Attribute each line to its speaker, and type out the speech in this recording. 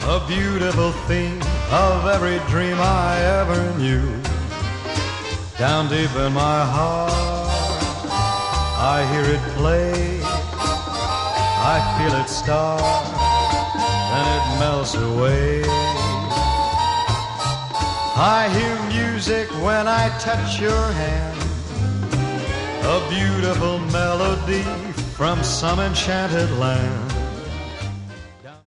Speaker 1: a beautiful theme of every dream I ever knew. Down deep in my heart, I hear it play. I feel it start, then it melts away. I hear music when I touch your hand, a beautiful melody from some enchanted land.